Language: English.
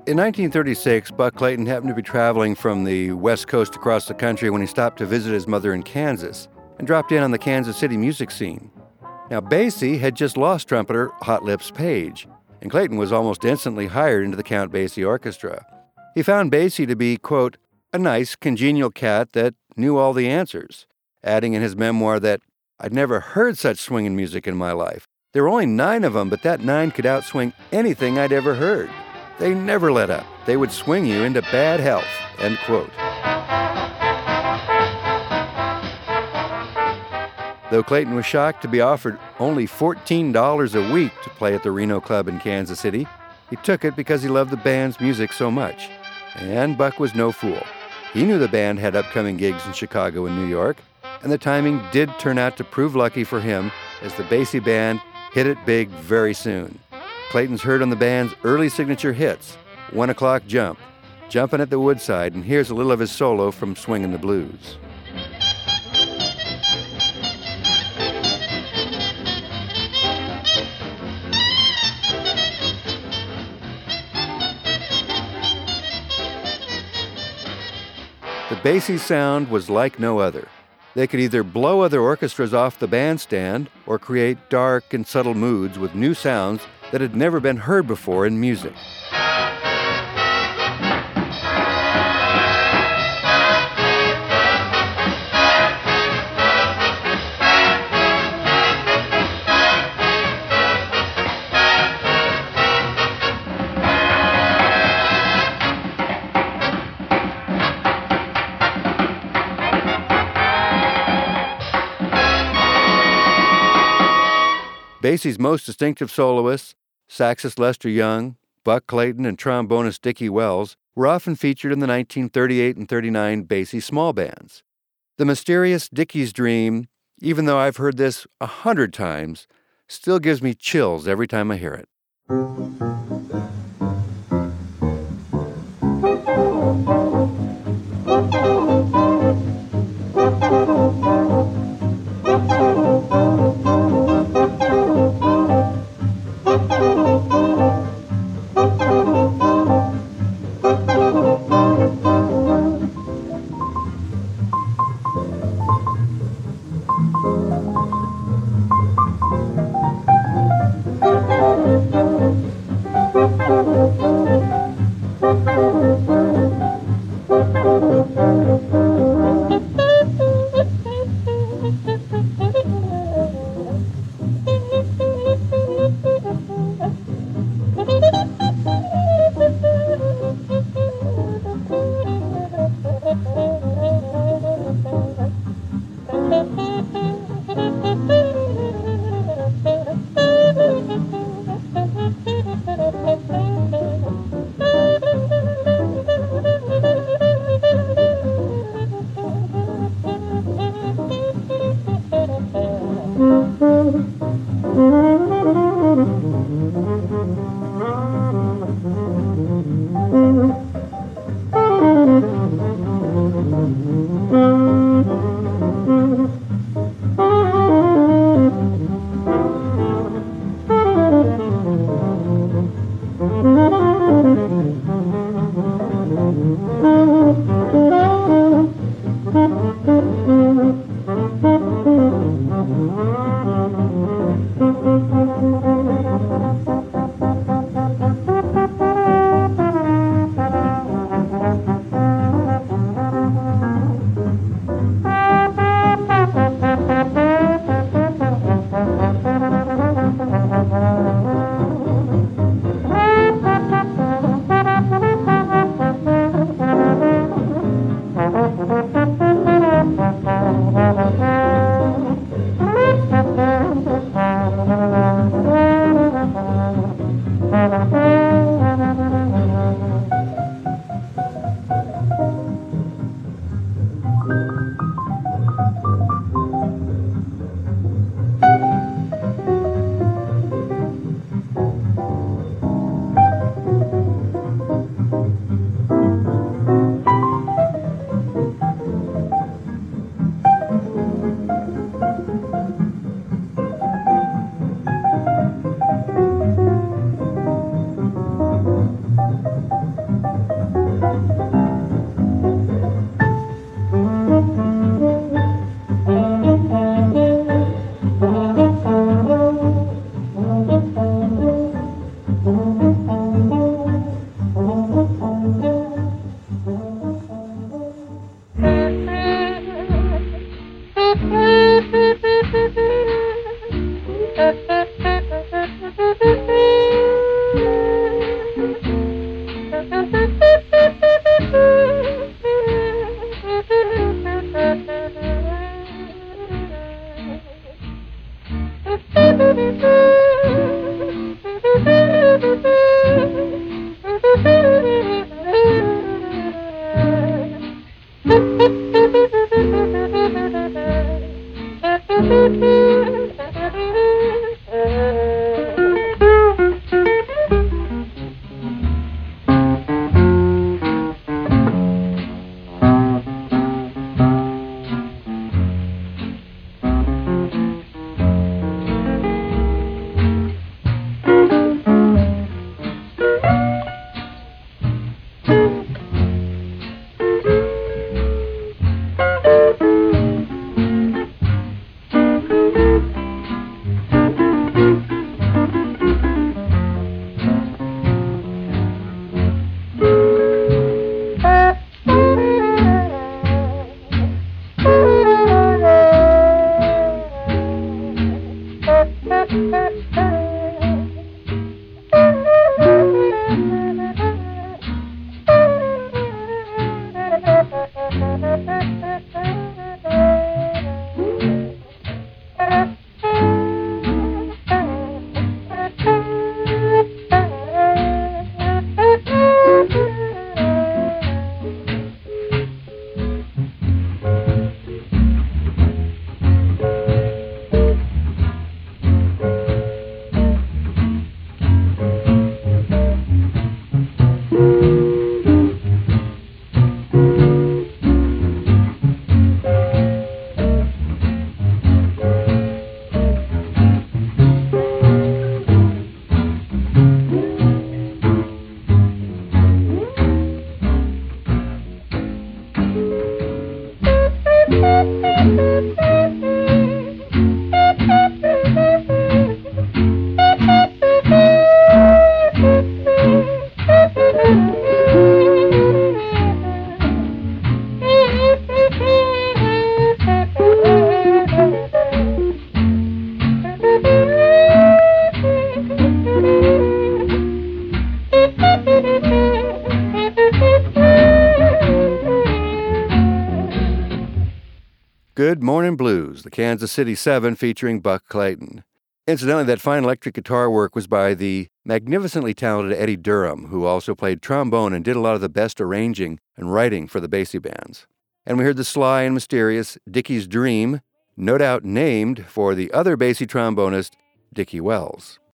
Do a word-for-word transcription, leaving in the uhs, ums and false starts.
In nineteen thirty-six, Buck Clayton happened to be traveling from the West Coast across the country when he stopped to visit his mother in Kansas and dropped in on the Kansas City music scene. Now, Basie had just lost trumpeter Hot Lips Page, and Clayton was almost instantly hired into the Count Basie Orchestra. He found Basie to be, quote, a nice, congenial cat that knew all the answers, adding in his memoir that, I'd never heard such swinging music in my life. There were only nine of them, but that nine could outswing anything I'd ever heard. They never let up. They would swing you into bad health, end quote. Though Clayton was shocked to be offered only fourteen dollars a week to play at the Reno Club in Kansas City, he took it because he loved the band's music so much. And Buck was no fool. He knew the band had upcoming gigs in Chicago and New York, and the timing did turn out to prove lucky for him as the Basie Band hit it big very soon. Clayton's heard on the band's early signature hits, One O'Clock Jump, Jumpin' at the Woodside, and here's a little of his solo from Swingin' the Blues. The Basie sound was like no other. They could either blow other orchestras off the bandstand or create dark and subtle moods with new sounds that had never been heard before in music. Basie's most distinctive soloists, saxist Lester Young, Buck Clayton, and trombonist Dickie Wells, were often featured in the nineteen thirty-eight and thirty-nine Basie small bands. The mysterious Dickie's Dream, even though I've heard this a hundred times, still gives me chills every time I hear it. Good Morning Blues, the Kansas City Seven featuring Buck Clayton. Incidentally, that fine electric guitar work was by the magnificently talented Eddie Durham, who also played trombone and did a lot of the best arranging and writing for the Basie bands. And we heard the sly and mysterious Dickie's Dream, no doubt named for the other Basie trombonist, Dickie Wells.